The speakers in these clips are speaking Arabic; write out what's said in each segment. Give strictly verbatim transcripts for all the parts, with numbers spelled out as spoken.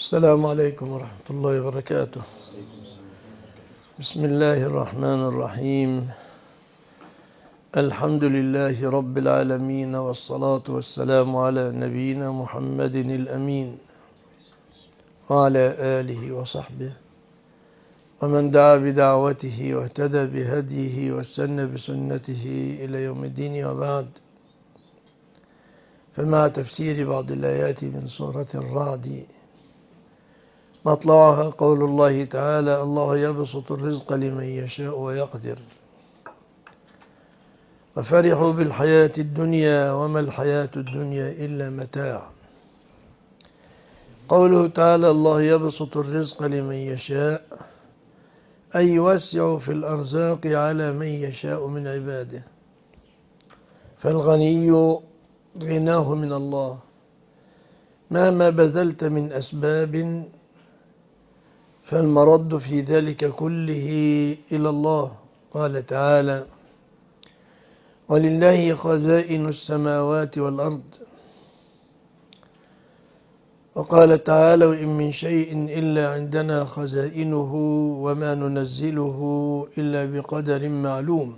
السلام عليكم ورحمة الله وبركاته. بسم الله الرحمن الرحيم. الحمد لله رب العالمين، والصلاة والسلام على نبينا محمد الأمين وعلى آله وصحبه ومن دعا بدعوته واهتدى بهديه واستنى بسنته إلى يوم الدين، وبعد. فمع تفسير بعض الآيات من سورة الرعد مطلعها قول الله تعالى: الله يبسط الرزق لمن يشاء ويقدر وفرحوا بالحياة الدنيا وما الحياة الدنيا إلا متاع. قوله تعالى: الله يبسط الرزق لمن يشاء، أي يوسع في الأرزاق على من يشاء من عباده، فالغني غناه من الله مهما بذلت من أسباب، فالمرد في ذلك كله إلى الله. قال تعالى: ولله خزائن السماوات والأرض. وقال تعالى: وإن من شيء إلا عندنا خزائنه وما ننزله إلا بقدر معلوم.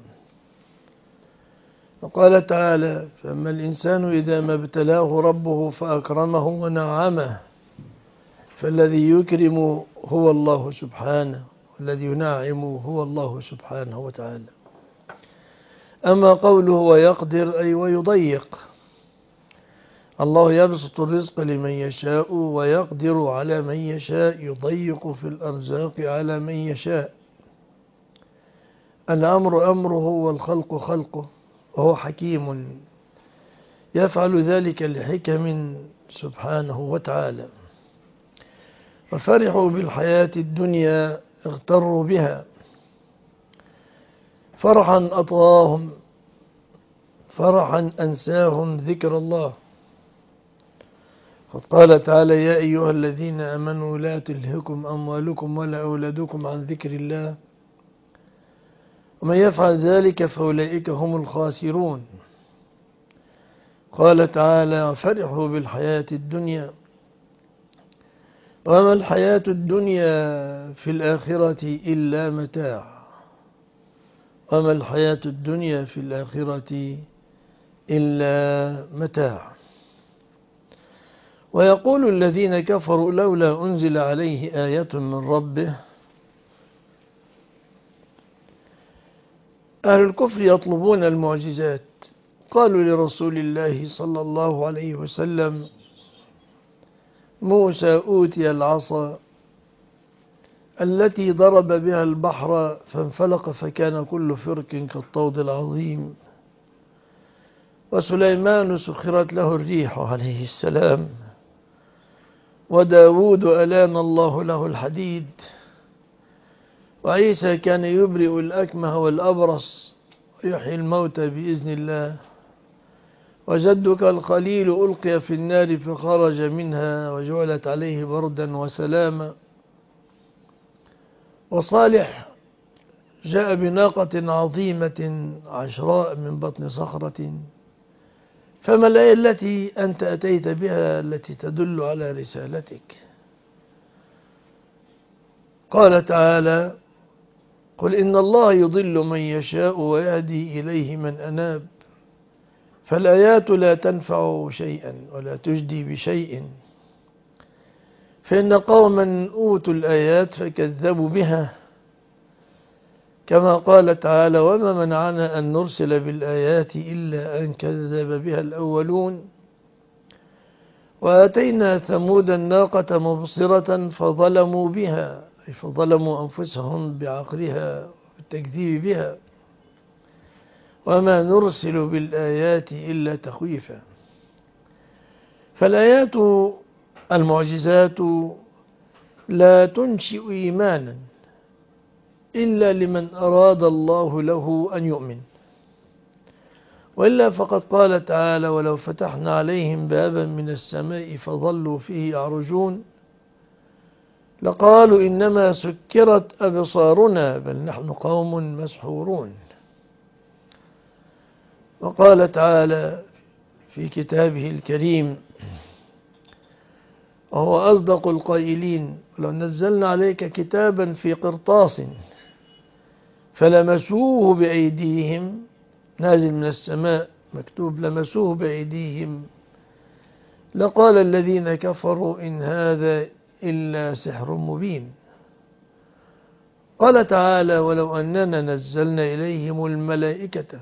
وقال تعالى: فأما الإنسان إذا ما ابتلاه ربه فأكرمه ونعمه فالذي يكرم هو الله سبحانه، والذي ينعم هو الله سبحانه وتعالى. أما قوله ويقدر أي ويضيق، الله يبسط الرزق لمن يشاء ويقدر على من يشاء، يضيق في الأرزاق على من يشاء. الأمر أمره والخلق خلقه، وهو حكيم يفعل ذلك لحكم سبحانه وتعالى. وفرحوا بالحياة الدنيا، اغتروا بها فرحا أطغاهم، فرحا أنساهم ذكر الله. قد قال تعالى: يا أيها الذين آمنوا لا تلهكم أموالكم ولا أولادكم عن ذكر الله ومن يفعل ذلك فأولئك هم الخاسرون. قال تعالى: فرحوا بالحياة الدنيا وما الحياة الدنيا في الآخرة إلا متاع. وما الحياة الدنيا في الآخرة إلا متاع. ويقول الذين كفروا: لولا أنزل عليه آية من ربه. أهل الكفر يطلبون المعجزات. قالوا لرسول الله صلى الله عليه وسلم: موسى أوتي العصا التي ضرب بها البحر فانفلق فكان كل فرق كالطود العظيم، وسليمان سخرت له الريح عليه السلام، وداود ألان الله له الحديد، وعيسى كان يبرئ الأكمه والأبرص ويحيي الموتى بإذن الله، وجدك الخليل ألقي في النار فخرج منها وجعلت عليه بردا وسلاما، وصالح جاء بناقة عظيمة عشراء من بطن صخرة. فما الآية التي أنت أتيت بها التي تدل على رسالتك؟ قال تعالى: قل إن الله يضل من يشاء ويهدي إليه من أناب. فالآيات لا تنفع شيئا ولا تجدي بشيء، فإن قوما أوتوا الآيات فكذبوا بها، كما قال تعالى: وما منعنا أن نرسل بالآيات إلا أن كذب بها الأولون. وآتينا ثمود الناقة مبصرة فظلموا بها، أي فظلموا أنفسهم بعقلها والتكذيب بها. وما نرسل بالآيات إلا تخويفا. فالآيات المعجزات لا تنشئ إيمانا إلا لمن أراد الله له أن يؤمن، وإلا فقد قال تعالى: ولو فتحنا عليهم بابا من السماء فظلوا فيه يعرجون لقالوا إنما سكرت أبصارنا بل نحن قوم مسحورون. وقال تعالى في كتابه الكريم: وهو أصدق القائلين ولو نزلنا عليك كتابا في قرطاس فلمسوه بأيديهم، نازل من السماء مكتوب لمسوه بأيديهم، لقال الذين كفروا إن هذا إلا سحر مبين. قال تعالى ولو أننا نزلنا إليهم الملائكة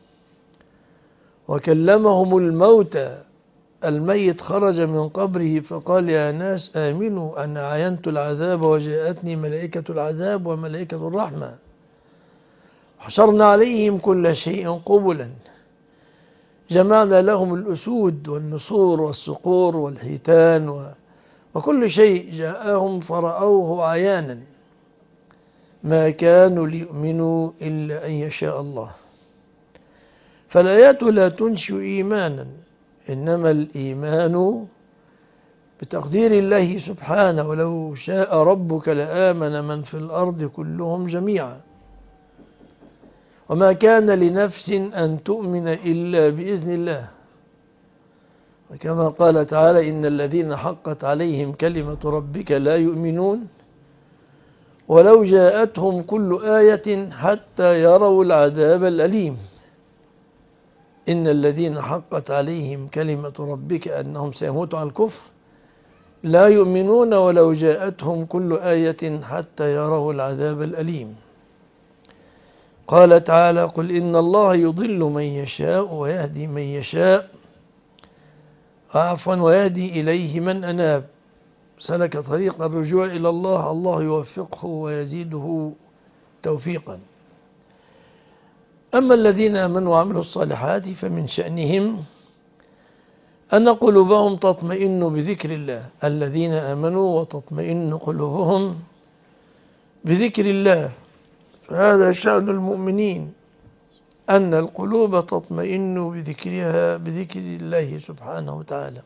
وكلمهم الموتى، الميت خرج من قبره فقال يا ناس آمنوا أنا عينت العذاب وجاءتني ملائكة العذاب وملائكة الرحمة، حشرنا عليهم كل شيء قبلا، جمعنا لهم الأسود والنسور والصقور والحيتان و... وكل شيء جاءهم فرأوه عيانا، ما كانوا ليؤمنوا إلا أن يشاء الله. فالآيات لا تنشئ إيمانا، إنما الإيمان بتقدير الله سبحانه، ولو شاء ربك لآمن من في الأرض كلهم جميعا، وما كان لنفس أن تؤمن إلا بإذن الله. وكما قال تعالى إن الذين حقت عليهم كلمة ربك لا يؤمنون ولو جاءتهم كل آية حتى يروا العذاب الأليم. إن الذين حقت عليهم كلمة ربك أنهم سيموتوا على الكفر لا يؤمنون ولو جاءتهم كل آية حتى يروا العذاب الأليم. قال تعالى قل إن الله يضل من يشاء ويهدي من يشاء، عفوا ويهدي إليه من أناب، سلك طريق الرجوع إلى الله، الله يوفقه ويزيده توفيقا. أما الذين آمنوا وعملوا الصالحات فمن شأنهم أن قلوبهم تطمئن بذكر الله، الذين آمنوا وتطمئن قلوبهم بذكر الله، فهذا شأن المؤمنين أن القلوب تطمئن بذكرها بذكر الله سبحانه وتعالى.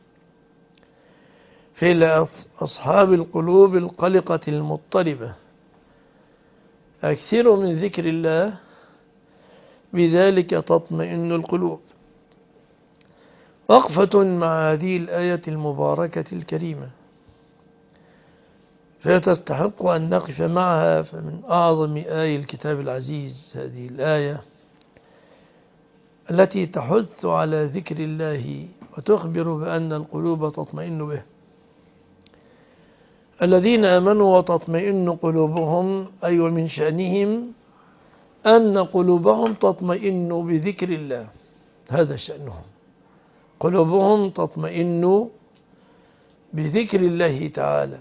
في أصحاب القلوب القلقة المضطربة أكثروا من ذكر الله بذلك تطمئن القلوب. وقفة مع هذه الآية المباركة الكريمة فتستحق أن نقف معها، فمن أعظم آي الكتاب العزيز هذه الآية التي تحث على ذكر الله وتخبر بأن القلوب تطمئن به. الذين آمنوا وتطمئن قلوبهم، أي ومن شأنهم أن قلوبهم تطمئن بذكر الله، هذا شأنهم، قلوبهم تطمئن بذكر الله تعالى،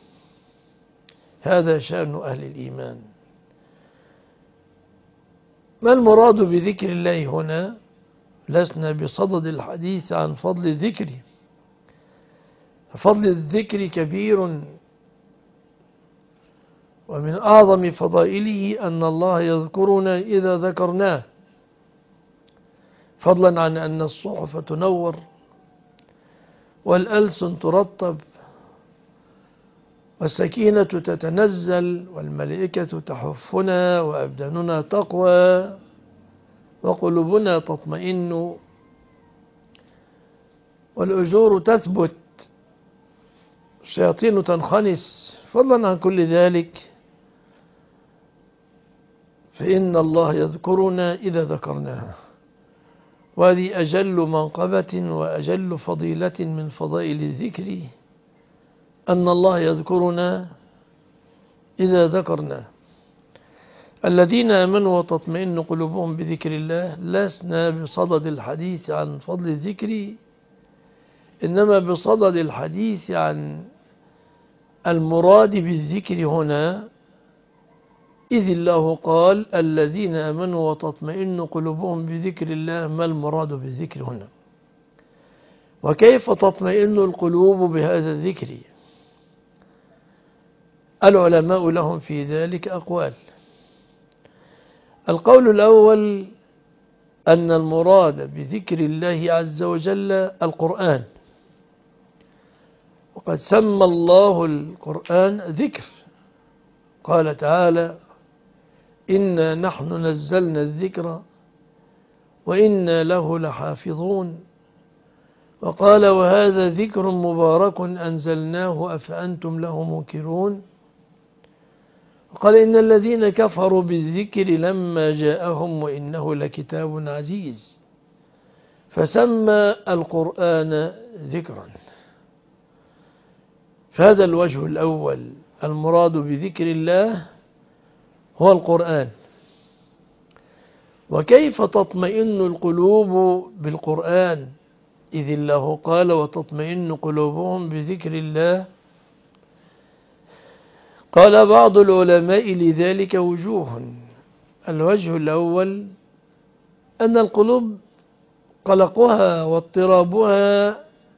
هذا شأن أهل الإيمان. ما المراد بذكر الله هنا؟ لسنا بصدد الحديث عن فضل الذكر، فضل الذكر كبير، ومن أعظم فضائله أن الله يذكرنا إذا ذكرناه، فضلا عن أن الصحف تنور والألسن ترطب والسكينة تتنزل والملائكة تحفنا وأبداننا تقوى وقلوبنا تطمئن والأجور تثبت، الشياطين تنخنس. فضلا عن كل ذلك فإن الله يذكرنا إذا ذكرناه، وهذه أجل منقبة وأجل فضيلة من فضائل الذكر، أن الله يذكرنا إذا ذكرناه. الذين آمنوا وتطمئن قلوبهم بذكر الله، لسنا بصدد الحديث عن فضل الذكر، إنما بصدد الحديث عن المراد بالذكر هنا، إذ الله قال الذين آمنوا وتطمئن قلوبهم بذكر الله. ما المراد بالذكر هنا؟ وكيف تطمئن القلوب بهذا الذكر؟ العلماء لهم في ذلك أقوال. القول الأول أن المراد بذكر الله عز وجل القرآن، وقد سمى الله القرآن ذكر، قال تعالى إنا نحن نزلنا الذكر وإنا له لحافظون. وقال وهذا ذكر مبارك أنزلناه أفأنتم له منكرون. وقال إن الذين كفروا بالذكر لما جاءهم وإنه لكتاب عزيز فسمى القرآن ذكرا. فهذا الوجه الأول، المراد بذكر الله هو القرآن. وكيف تطمئن القلوب بالقرآن إذ الله قال وتطمئن قلوبهم بذكر الله؟ قال بعض العلماء لذلك وجوه. الوجه الأول أن القلوب قلقها واضطرابها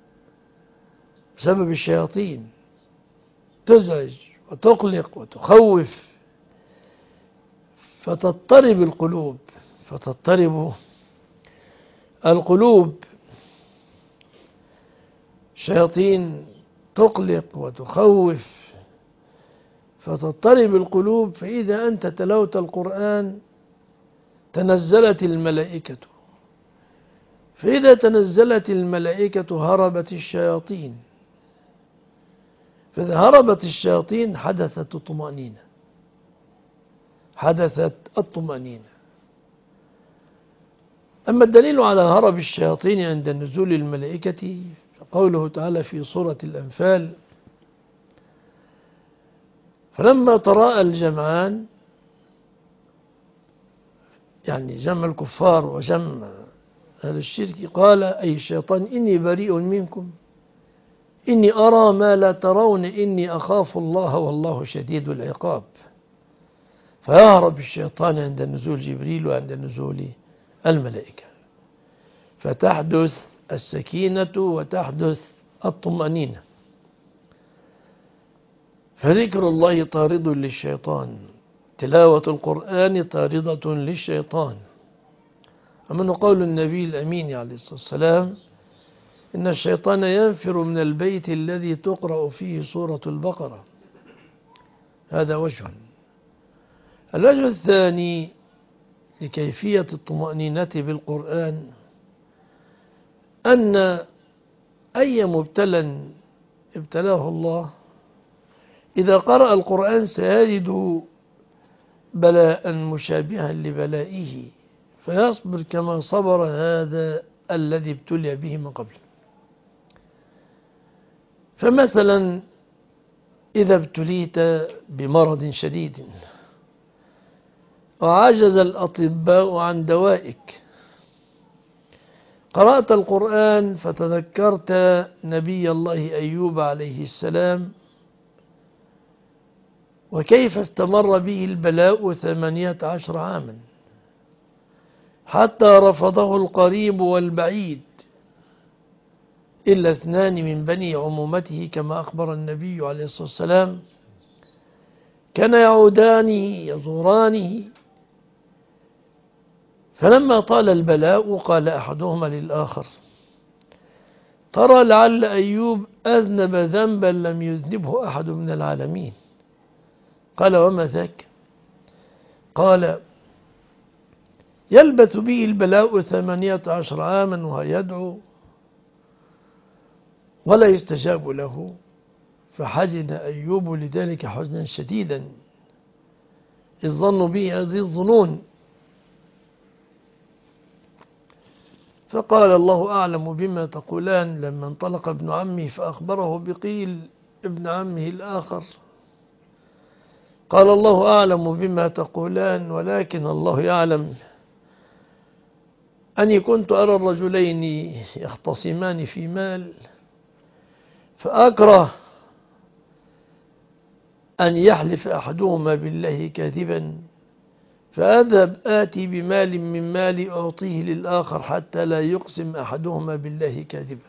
بسبب الشياطين، تزعج وتقلق وتخوف، فتضطرب القلوب فتضطرب القلوب الشياطين تقلق وتخوف فتضطرب القلوب. فإذا أنت تلوت القرآن تنزلت الملائكة، فإذا تنزلت الملائكة هربت الشياطين، فإذا هربت الشياطين حدثت الطمأنينة حدثت الطمأنينة أما الدليل على هرب الشياطين عند نزول الملائكة فقوله تعالى في سورة الأنفال فلما تراءى الجمعان، يعني جمع الكفار وجمع أهل الشرك، قال أي الشيطان إني بريء منكم إني أرى ما لا ترون إني أخاف الله والله شديد العقاب. فيهرب الشيطان عند نزول جبريل وعند نزول الملائكة، فتحدث السكينة وتحدث الطمأنينة. فذكر الله طارد للشيطان، تلاوة القرآن طاردة للشيطان. ومن قول النبي الأمين عليه الصلاة والسلام إن الشيطان ينفر من البيت الذي تقرأ فيه سورة البقرة. هذا وجه. الوجه الثاني لكيفية الطمأنينة بالقرآن أن أي مبتلى ابتلاه الله إذا قرأ القرآن سيجد بلاء مشابها لبلائه فيصبر كما صبر هذا الذي ابتلي به من قبل. فمثلا إذا ابتليت بمرض شديد وعجز الأطباء عن دوائك، قرأت القرآن فتذكرت نبي الله أيوب عليه السلام وكيف استمر به البلاء ثمانية عشر عاما حتى رفضه القريب والبعيد إلا اثنان من بني عمومته كما أخبر النبي عليه الصلاة والسلام كان يعودانه يزورانه. فلما طال البلاء قال أحدهما للآخر ترى لعل أيوب أذنب ذنبا لم يذنبه أحد من العالمين. قال وما ذاك؟ قال يلبث به البلاء ثمانية عشر عاما ويدعو ولا يستجاب له. فحزن أيوب لذلك حزنا شديدا إذ ظنوا به هذه الظنون. فقال الله أعلم بما تقولان لما انطلق ابن عمه فأخبره بقيل ابن عمه الآخر. قال الله أعلم بما تقولان ولكن الله يعلم أني كنت أرى الرجلين يختصمان في مال فأكره أن يحلف أحدهما بالله كاذبا فأذهب آتي بمال من مالي أعطيه للآخر حتى لا يقسم أحدهما بالله كاذبا.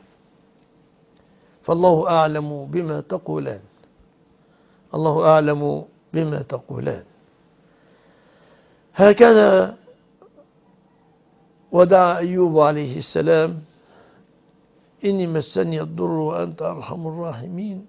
فالله أعلم بما تقولان الله أعلم بما تقولان. هكذا ودعا أيوب عليه السلام إني مسني الضر وأنت أرحم الراحمين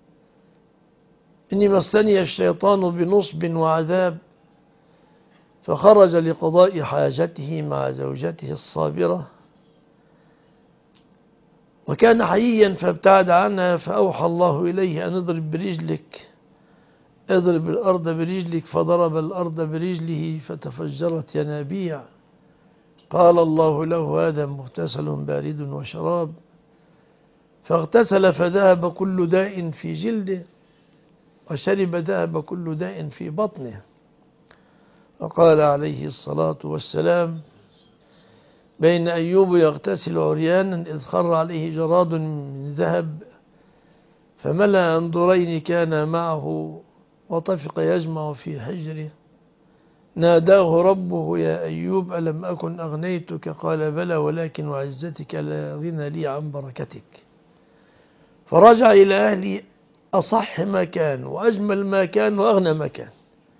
إني مسني الشيطان بنصب وعذاب فخرج لقضاء حاجته مع زوجته الصابرة وكان حييا فابتعد عنها، فأوحى الله إليه أن اضرب برجلك، اضرب الأرض برجلك، فضرب الأرض برجله فتفجرت ينابيع. قال الله له هذا مغتسل بارد وشراب، فاغتسل فذهب كل داء في جلده، وشرب ذهب كل داء في بطنه. وقال عليه الصلاة والسلام: بين أيوب يغتسل عريانا إذ خر عليه جراد من ذهب، فملأ أنظرين كان معه، وطفق يجمع في حجره، ناداه ربه: يا أيوب ألم أكن أغنيتك؟ قال: بلى، ولكن وعزتك لا غنى لي عن بركتك. فرجع إلى أهلي أصح ما كان وأجمل ما كان وأغنى ما كان.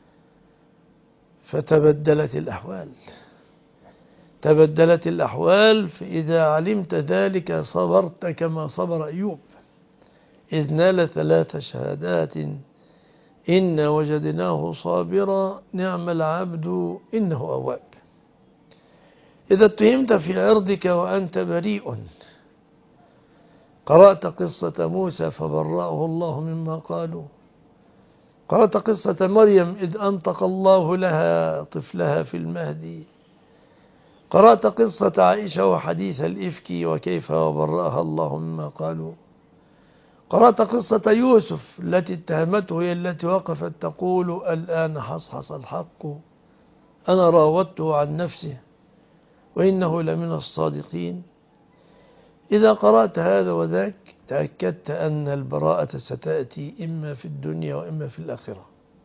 فتبدلت الأحوال تبدلت الأحوال فإذا علمت ذلك صبرت كما صبر أيوب، إذ نال ثلاث شهادات: إنا وجدناه صابرا نعم العبد إنه أواب. إذا اتهمت في عرضك وأنت بريء، قرأت قصة موسى فبرأه الله مما قالوا، قرأت قصة مريم إذ أنطق الله لها طفلها في المهدي، قرأت قصة عائشة وحديث الإفك وكيف وبرأها الله مما قالوا، قرأت قصة يوسف التي اتهمته هي التي وقفت تقول: الآن حصحص الحق أنا راودته عن نفسه وإنه لمن الصادقين. إذا قرأت هذا وذاك تأكدت أن البراءة ستأتي إما في الدنيا وإما في الآخرة.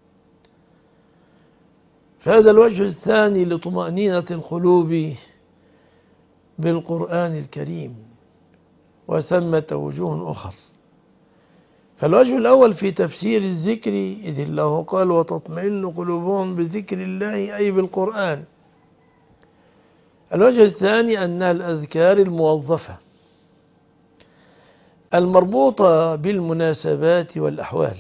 فهذا الوجه الثاني لطمأنينة القلوب بالقرآن الكريم، وثمة وجوه أخر. فالوجه الأول في تفسير الذكر، إذ الله قال: وتطمئن قلوبهم بذكر الله، أي بالقرآن. الوجه الثاني أنها الأذكار الموظفة المربوطة بالمناسبات والأحوال.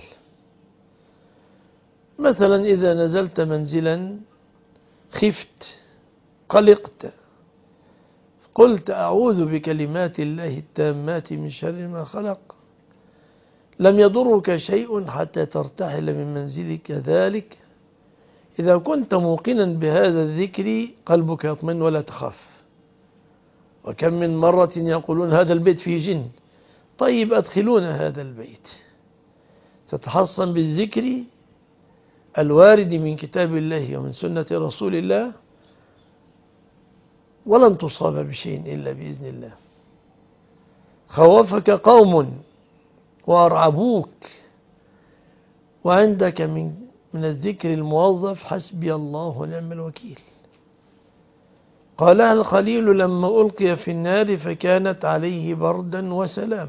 مثلا إذا نزلت منزلا خفت قلقت قلت: أعوذ بكلمات الله التامات من شر ما خلق، لم يضرك شيء حتى ترتحل من منزلك. ذلك إذا كنت موقنا بهذا الذكر قلبك يطمئن ولا تخاف. وكم من مرة يقولون: هذا البيت فيه جن. طيب أدخلونا هذا البيت، تتحصن بالذكر الوارد من كتاب الله ومن سنة رسول الله، ولن تصاب بشيء إلا بإذن الله. خوفك قوم وأرعبوك، وعندك من من الذكر الموظف: حسبي الله ونعم الوكيل. قالها الخليل لما ألقي في النار فكانت عليه بردا وسلاما.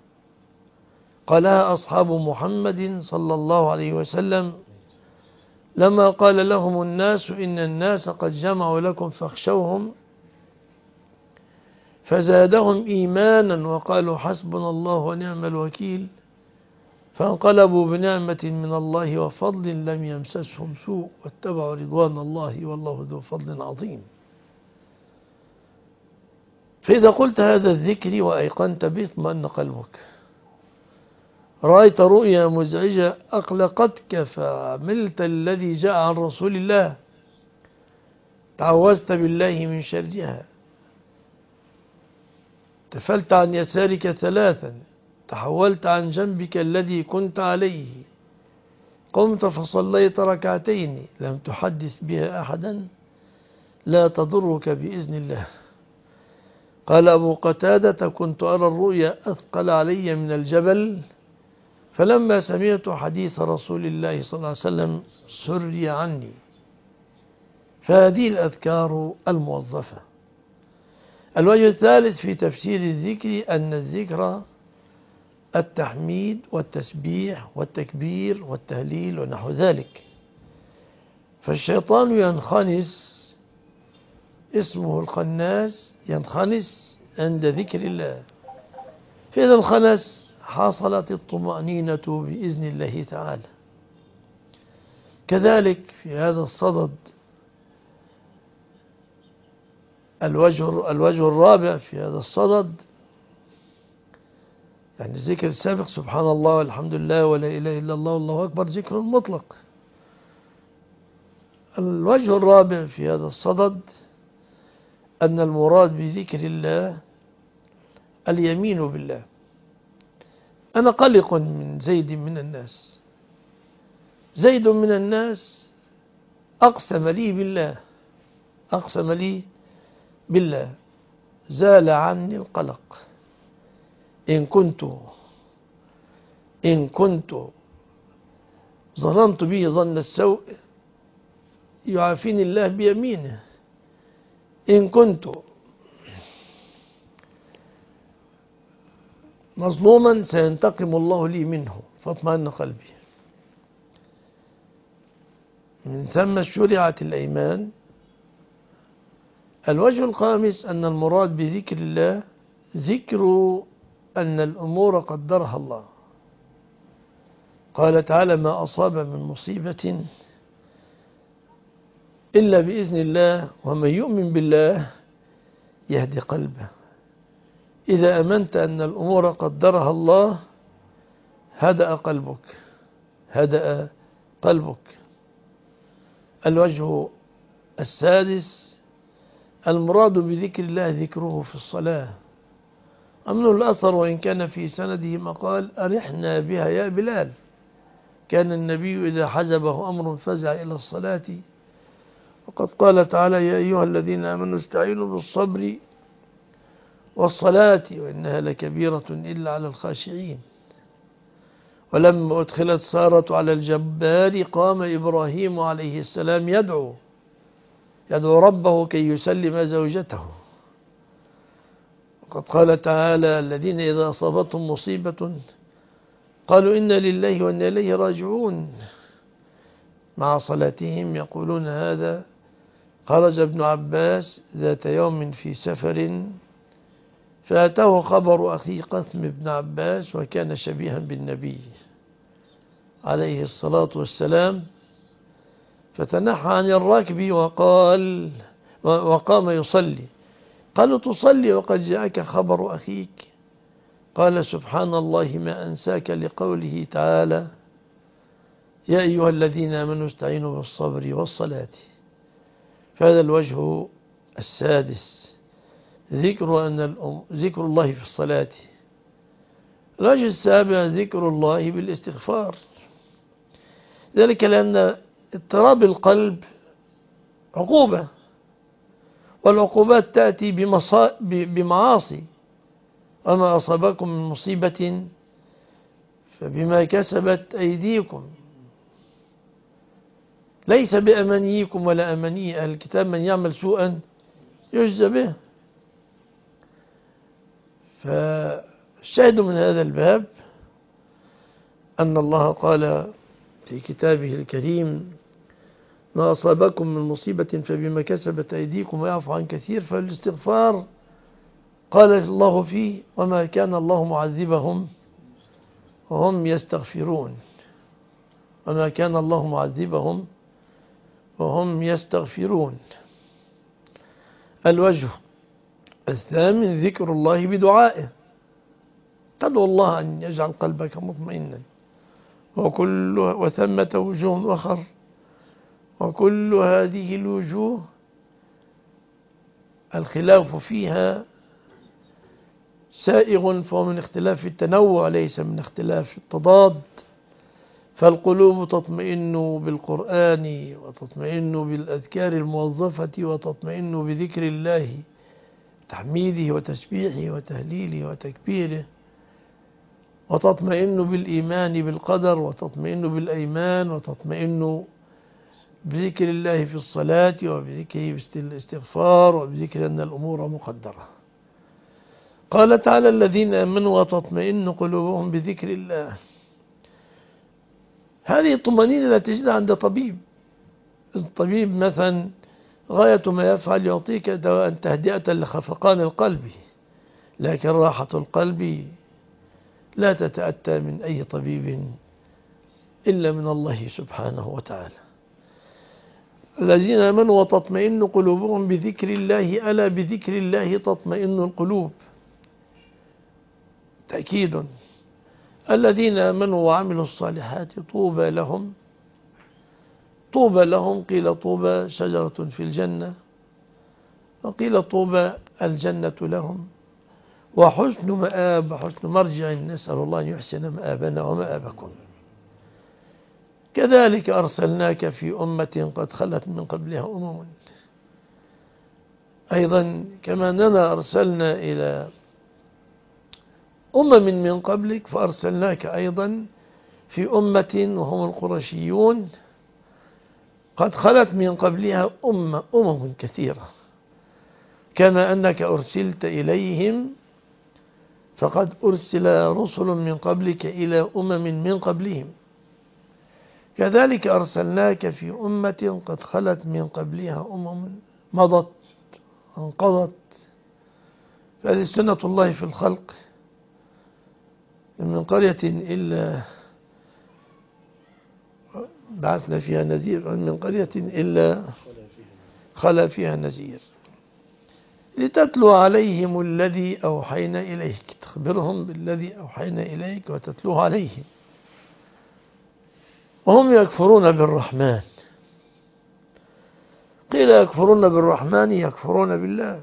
قالها أصحاب محمد صلى الله عليه وسلم لما قال لهم الناس: إن الناس قد جمعوا لكم فاخشوهم، فزادهم إيمانا وقالوا: حسبنا الله ونعم الوكيل، فانقلبوا بنعمة من الله وفضل لم يمسسهم سوء واتبعوا رضوان الله والله ذو فضل عظيم. فإذا قلت هذا الذكر وأيقنت به اطمأن قلبك. رأيت رؤيا مزعجة أقلقتك فعملت الذي جاء عن رسول الله، تعوذت بالله من شرها، تفلت عن يسارك ثلاثا، تحولت عن جنبك الذي كنت عليه، قمت فصليت ركعتين لم تحدث بها أحدا، لا تضرك بإذن الله. قال أبو قتادة: كنت أرى الرؤيا أثقل علي من الجبل، فلما سمعت حديث رسول الله صلى الله عليه وسلم سري عني. فهذه الأذكار الموظفة. الوجه الثالث في تفسير الذكر أن الذكر التحميد والتسبيح والتكبير والتهليل ونحو ذلك. فالشيطان ينخنس، اسمه الخناس، ينخنس عند ذكر الله. فإذا انخنس حصلت الطمأنينة بإذن الله تعالى. كذلك في هذا الصدد الوجه, الوجه الرابع في هذا الصدد يعني الذكر السابق سبحان الله والحمد لله ولا إله إلا الله والله أكبر ذكر مطلق. الوجه الرابع في هذا الصدد أن المراد بذكر الله اليمين بالله. أنا قلق من زيد من الناس، زيد من الناس أقسم لي بالله، أقسم لي بالله زال عني القلق إن كنت إن كنت ظننت به ظن السوء يعافيني الله بيمينه، إن كنت مظلوما سينتقم الله لي منه فاطمئن قلبي. من ثم شرعت الأيمان. الوجه الخامس أن المراد بذكر الله ذكر أن الأمور قدرها الله. قال تعالى ما أصاب من مصيبة إلا بإذن الله ومن يؤمن بالله يهدي قلبه. إذا أمنت أن الأمور قدرها الله هدأ قلبك، هدأ قلبك. الوجه السادس المراد بذكر الله ذكره في الصلاة. أمن الأثر وإن كان في سنده مقال أرحنا بها يا بلال. كان النبي إذا حزبه أمر فزع إلى الصلاة، وقد قال تعالى يا أيها الذين آمنوا استعينوا بالصبر والصلاة وإنها لكبيرة إلا على الخاشعين. ولما أدخلت سارة على الجبار قام إبراهيم عليه السلام يدعو يدعو ربه كي يسلم زوجته. وقد قال تعالى الذين إذا أصابتهم مصيبة قالوا إنا لله وإنا إليه راجعون مع صلاتهم يقولون هذا. خرج ابن عباس ذات يوم في سفر فأتاه خبر أخي قثم بن عباس وكان شبيها بالنبي عليه الصلاة والسلام، فتنحى عن الركب وقال وقام يصلي. قالوا تصلي وقد جاءك خبر أخيك؟ قال سبحان الله ما أنساك لقوله تعالى يا أيها الذين آمنوا استعينوا بالصبر والصلاة. فهذا الوجه السادس ذكر أن الأم ذكر الله في الصلاة. الوجه السابع ذكر الله بالاستغفار، ذلك لأن اضطراب القلب عقوبة، والعقوبات تأتي بمعاصي. وما أصابكم من مصيبة فبما كسبت أيديكم ليس بأمانيكم ولا أماني أهل الكتاب من يعمل سوءا يجزى به. فالشاهد من هذا الباب أن الله قال في كتابه الكريم ما أصابكم من مصيبة فبما كسبت أيديكم ويعفو عن كثير. فالاستغفار قال الله فيه وما كان الله معذبهم وهم يستغفرون، وما كان الله معذبهم وهم يستغفرون. الوجه الثامن ذكر الله بدعائه. تدعو الله أن يجعل قلبك مطمئنا، وكل وثمة وجوه أخر، وكل هذه الوجوه الخلاف فيها سائغ، فهو من اختلاف التنوع ليس من اختلاف التضاد. فالقلوب تطمئن بالقرآن وتطمئن بالأذكار الموظفة وتطمئن بذكر الله تحميده وتسبيحه وتهليله وتكبيره، وتطمئن بالإيمان بالقدر، وتطمئن بالأيمان، وتطمئن بذكر الله في الصلاة وبذكره بالاستغفار وبذكر أن الأمور مقدرة. قال تعالى الذين آمنوا وتطمئن قلوبهم بذكر الله. هذه الطمأنينة لا تجدها عند طبيب. الطبيب مثلا غاية ما يفعل يعطيك دواء تهدئة لخفقان القلب، لكن راحة القلب لا تتأتى من أي طبيب إلا من الله سبحانه وتعالى. الذين آمنوا وتطمئن قلوبهم بذكر الله ألا بذكر الله تطمئن القلوب. تأكيد الذين آمنوا وعملوا الصالحات طوبى لهم، طوبى لهم قيل طوبى شجرة في الجنة، وقيل طوبى الجنة لهم، وحسن مآب، حسن مرجع، نسأل الله أن يحسن مآبنا ومآبكم. كذلك أرسلناك في أمة قد خلت من قبلها أمم، أيضا كما أننا أرسلنا إلى أمم من قبلك فأرسلناك أيضا في أمة وهم القرشيون قد خلت من قبلها أمة أمم كثيرة، كما أنك أرسلت إليهم فقد أرسل رسل من قبلك إلى أمم من قبلهم، كذلك أرسلناك في أمة قد خلت من قبلها أمم مضت انقضت. فهذه سنة الله في الخلق، من قرية إلا بعثنا فيها نذير، من قرية إلا خلا فيها نذير، لتتلو عليهم الذي أوحينا إليك، تخبرهم بالذي أوحينا إليك وتتلوه عليهم. وهم يكفرون بالرحمن، قيل يكفرون بالرحمن يكفرون بالله،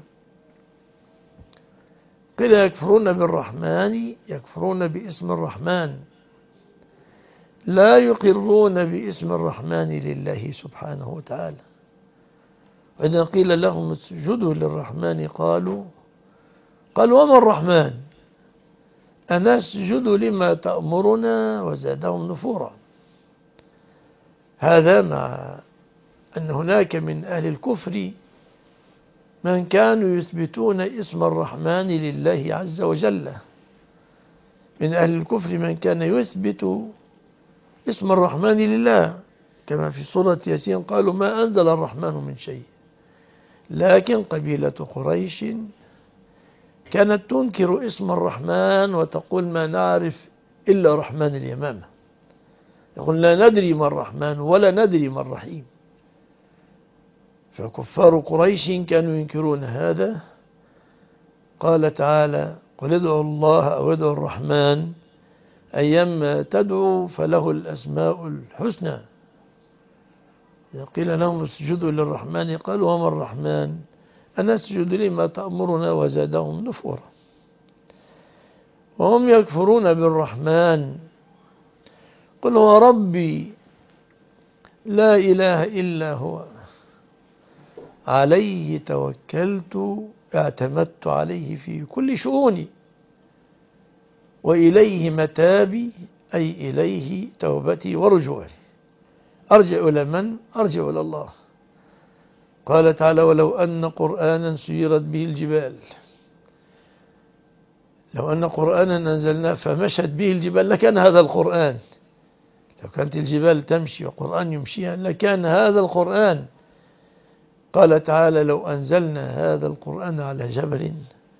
قيل يكفرون بالرحمن يكفرون باسم الرحمن، لا يقرون باسم الرحمن لله سبحانه وتعالى. وإذا قيل لهم اسجدوا للرحمن قالوا قالوا وما الرحمن أنسجد لما تأمرنا وزادهم نفورا. هذا مع أن هناك من أهل الكفر من كانوا يثبتون اسم الرحمن لله عز وجل، من أهل الكفر من كان يثبت اسم الرحمن لله، كما في سورة ياسين قالوا ما أنزل الرحمن من شيء. لكن قبيلة قريش كانت تنكر اسم الرحمن وتقول ما نعرف إلا رحمن اليمامة، يقول لا ندري ما الرحمن ولا ندري ما الرحيم. فكفار قريش كانوا ينكرون هذا. قال تعالى قل ادعوا الله أو ادعوا الرحمن أيما تدعوا فله الأسماء الحسنى. إذا قيل لهم اسجدوا للرحمن قالوا وما الرحمن أنسجد لما تأمرنا وزادهم نفورا. وهم يكفرون بالرحمن قل هو ربي لا إله إلا هو عليه توكلت اعتمدت عليه في كل شؤوني وإليه متابي، أي إليه توبتي ورجوعي. أرجع إلى من؟ أرجع إلى الله. قال تعالى ولو أن قرآنا سيرت به الجبال، لو أن قرآنا أنزلناه فمشت به الجبال لكان هذا القرآن. لو كانت الجبال تمشي وقرآن يمشيها لكان هذا القرآن. قال تعالى لو أنزلنا هذا القرآن على جبل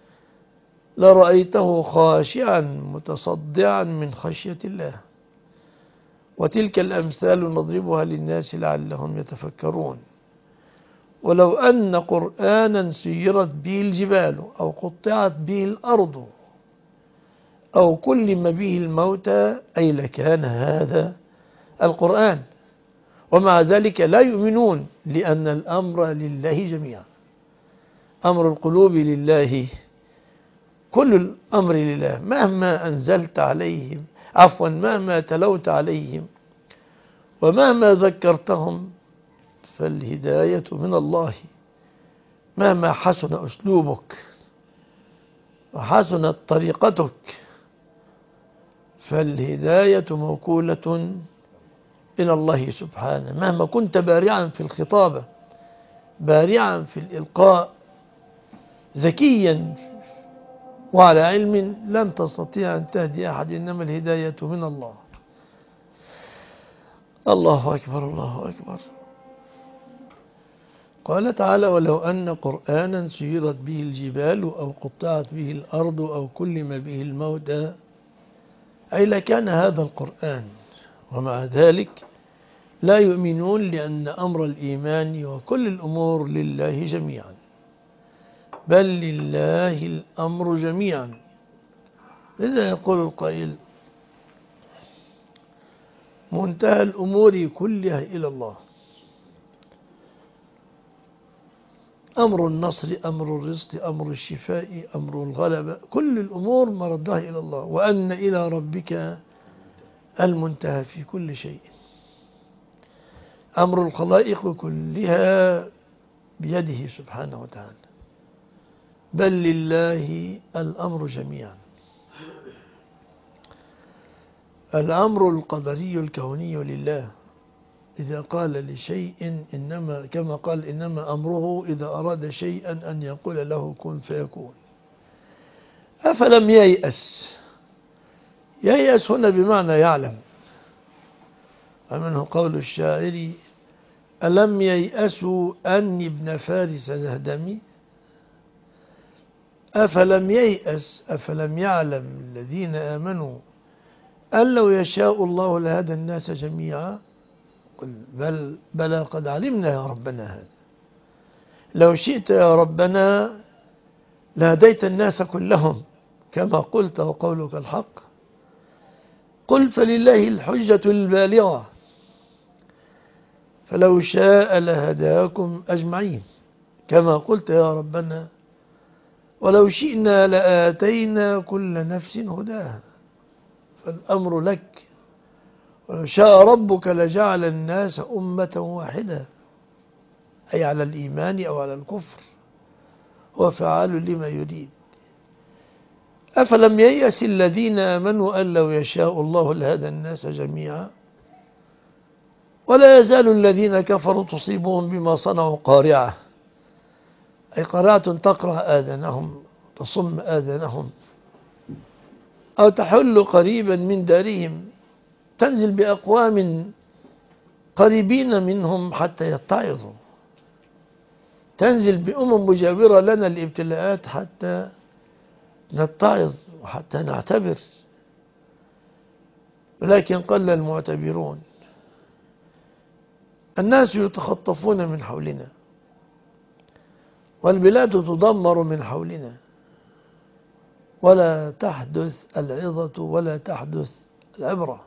لرأيته خاشعا متصدعا من خشية الله. وتلك الأمثال نضربها للناس لعلهم يتفكرون. ولو أن قرآنا سيرت به الجبال أو قطعت به الأرض أو كلم به الموتى أي لكان هذا القرآن. ومع ذلك لا يؤمنون لأن الأمر لله جميعا، أمر القلوب لله، كل الأمر لله. مهما أنزلت عليهم عفوا مهما تلوت عليهم ومهما ذكرتهم فالهداية من الله. مهما حسن أسلوبك وحسنت طريقتك فالهداية موكولة إلى الله سبحانه. مهما كنت بارعا في الخطابة بارعا في الإلقاء ذكيا وعلى علم لن تستطيع أن تهدي أحد، إنما الهداية من الله. الله أكبر الله أكبر. قال تعالى ولو أن قرآنا سيرت به الجبال أو قطعت به الأرض أو كلم به الموتى أي لكان هذا القرآن. ومع ذلك لا يؤمنون لأن أمر الإيمان وكل الأمور لله جميعا، بل لله الأمر جميعا. لذا يقول القائل منتهى الأمور كلها إلى الله. أمر النصر، أمر الرزق، أمر الشفاء، أمر الغلبة، كل الأمور مردها إلى الله، وأن إلى ربك المنتهى في كل شيء. أمر الخلائق كلها بيده سبحانه وتعالى، بل لله الأمر جميعا. الأمر القدري الكوني لله، إذا قال لشيء إنما، كما قال إنما أمره إذا أراد شيئا أن يقول له كن فيكون. أفلم ييأس، ييأس هنا بمعنى يعلم، ومنه قول الشاعر ألم ييأسوا أني ابن فارس زهدمي. أفلم ييأس، أفلم يعلم الذين آمنوا أن لو يشاء الله لهدى الناس جميعا. قل بل بلى قد علمنا يا ربنا هذا، لو شئت يا ربنا لهديت الناس كلهم كما قلت وقولك الحق. قل فلله الحجة البالغة فلو شاء لهداكم أجمعين كما قلت يا ربنا ولو شئنا لآتينا كل نفس هداها. فالأمر لك، ولو شاء ربك لجعل الناس أمة واحدة، أي على الإيمان أو على الكفر، هو فعال لما يريد. أفلم ييأس الذين آمنوا أن لو يشاء الله لهدى الناس جميعا. ولا يزال الذين كفروا تصيبهم بما صنعوا قارعة، أي قارعة تقرع آذانهم، تصم آذانهم، أو تحل قريبا من دارهم، تنزل بأقوام قريبين منهم حتى يتعظوا، تنزل بأمم مجاورة لنا الابتلاءات حتى نتعظ وحتى نعتبر، ولكن قل المعتبرون. الناس يتخطفون من حولنا، والبلاد تدمر من حولنا، ولا تحدث العظة ولا تحدث العبرة.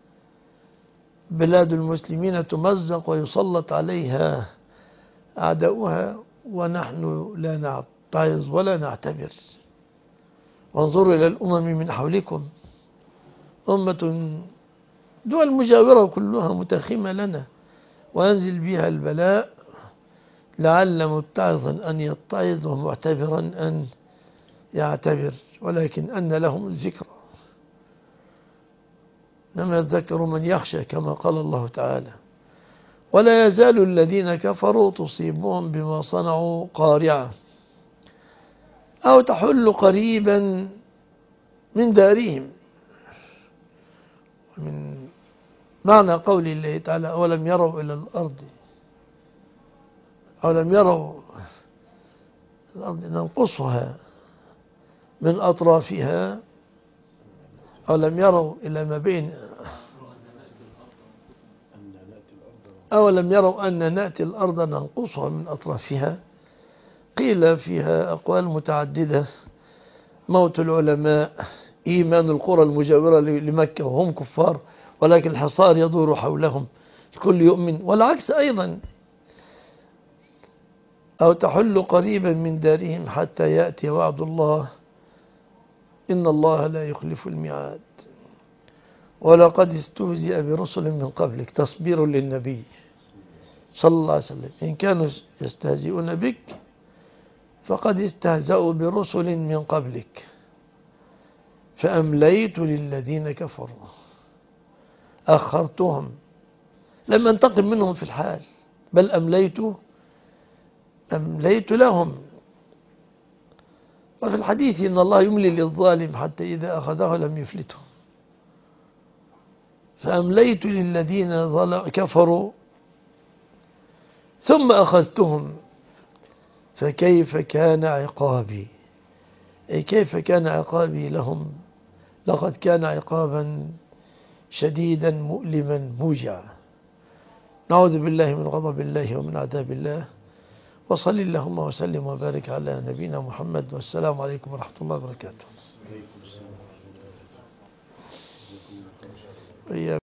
بلاد المسلمين تمزق ويسلط عليها أعداؤها، ونحن لا نعتعظ ولا نعتبر. وانظروا إلى الأمم من حولكم، أمة دول مجاورة كلها متخمة لنا، وينزل بها البلاء لعل متعظا أن يتعظ ومعتبرا أن يعتبر، ولكن أن لهم الذكرى. إنما يذكر من يخشى كما قال الله تعالى. ولا يزال الذين كفروا تصيبهم بما صنعوا قارعة أو تحل قريبا من دارهم. من معنى قول الله تعالى أولم يروا إلى الأرض، أولم يروا الأرض ننقصها من أطرافها، أولم يروا إلى ما بين، أولم يروا أن نأتي الأرض ننقصها من أطرافها. قيل فيها أقوال متعددة: موت العلماء، إيمان القرى المجاورة لمكة وهم كفار ولكن الحصار يدور حولهم الكل يؤمن، والعكس أيضا. أو تحل قريبا من دارهم حتى يأتي وعد الله إن الله لا يخلف الميعاد. ولقد استهزئ برسل من قبلك، تصبير للنبي صلى الله عليه وسلم. إن كانوا يستهزئون بك فقد استهزأوا برسل من قبلك فأمليت للذين كفروا، أخرتهم، لم أنتقم منهم في الحال، بل أمليت أمليت لهم. وفي الحديث إن الله يملي للظالم حتى إذا أخذه لم يفلته. فأمليت للذين كفروا ثم أخذتهم فكيف كان عقابي، أي كيف كان عقابي لهم. لقد كان عقابا شديدا مؤلما موجعا. نعوذ بالله من غضب الله ومن عذاب الله. وصل اللهم وسلم وبارك على نبينا محمد، والسلام عليكم ورحمة الله وبركاته.